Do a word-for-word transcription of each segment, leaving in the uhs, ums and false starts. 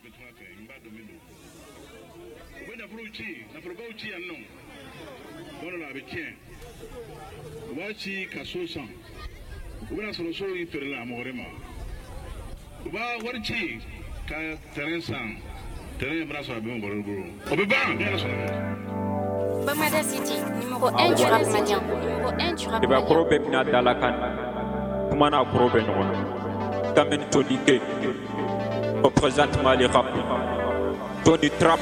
betuma fe imba domino we na fruchi na fruba uchi anno wono la bekien wachi kasosan we na solo so iferla morema ba warchi ka terensan teren braso abon bororo obeba bien so Bamada City, numéro un du rap malien. Numéro un du rap malien. Eba probe na dalakan. Kumana probe no. Tamen Tony K. Représente Mali rap. Tony Trap.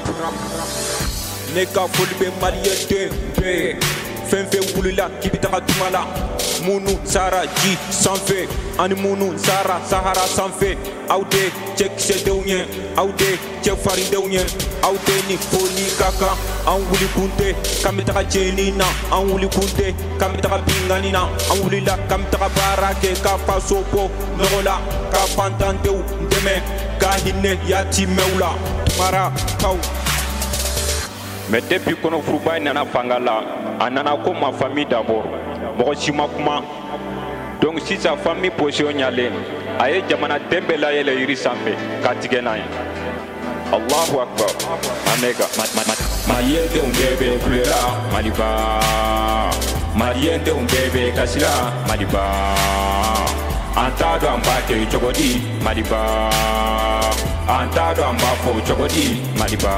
Neka fulbe malien de. Fenfe wulila kibitaka tumala. Munu Sara G sans fait. Ani Munu Sara Sahara sans fait. Aude check se deunye. Aude check fari deunye. Aude ni poli kaka. An wuli kunte kamitaka jenina. An wuli kunte kamitaka pinganina. An wuli la kamitaka barake ka pasopo. Nola ka pantanteu ndeme. Ka hinne yati meula. Tumara kau. Mais depuis qu'on a frouba nana fangala, anana ko ma famille d'abord. Moko sima kuma. Donc si sa famille position nyale, aye jamana tembela yele iri sambe katigena. Allahu Akbar. Amega. Mariende un bébé pleura, Maliba. Mariende un bébé kasila, Maliba. Antado ambake chogodi, Maliba. Antado ambafo chogodi, Maliba.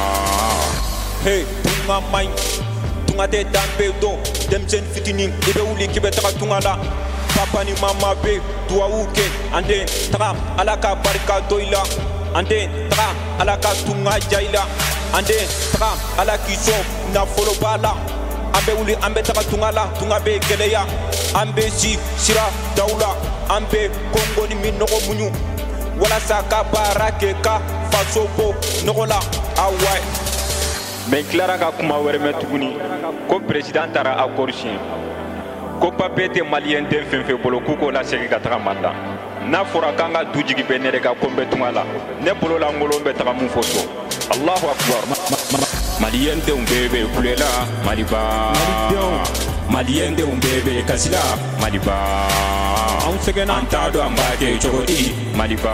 Hey, tunga mai, tunga te dambe do, demsen fitini, ibe uli kibe taka tunga la. Papa ni mama be, tuwa uke, ande taka alaka barika doila, ande taka alaka tunga jaila, ande taka alaki so na follow bala, ambe uli ambe taka tunga la, tunga be geleya, ambe si sira daula, ambe kongo ni minoko munyu, wala saka barake ka fasopo nokola awai. Mais Clara ka kuma wɛrɛ mɛn tuguni ko président taara accord signé ko papier tɛ malien den fɛn fɛn bolo k'u k'o lasegin ka taga Mali la n'a fɔra k'an ka du jigi bɛ ne de ka ko n bɛ tunga la ne bolo la n ngolo n bɛ taga mun fɔ so Allahu Akbar. Malien denw bɛɛ bɛ kulela Maliba, malien denw bɛɛ bɛ kasila Maliba, anw sɛgɛnna an t'a dɔn an b'a kɛ cogo di Maliba,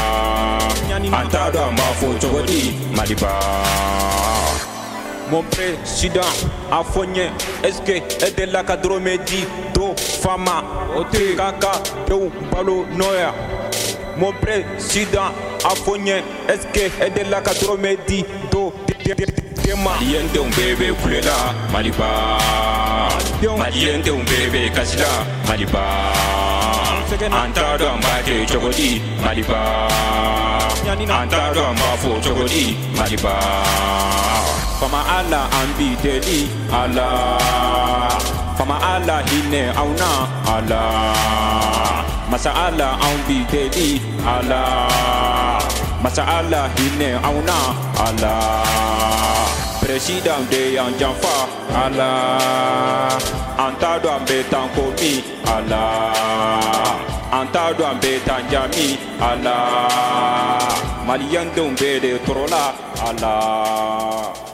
an t'a dɔn an b'a fɔ cogo di Maliba. Mon président a fogné, est-ce que est de la cadromedi do fama ote kaka do balo noya. Mon président a fogné, est-ce que est de la cadromedi do dema. Malien de un bébé kulela Maliba, malien de un bébé kasila Maliba, antado ambake chogodi Maliba, antado ambafo chogodi Maliba. Fama ala ambi deli ala, fama ala hine auna ala, masa ala ambi deli ala, masa ala hine auna ala. Président de Yanjanfa ala, antado ambe tankomi ala, antado ambe tanjami ala, malien de umbe de torola ala.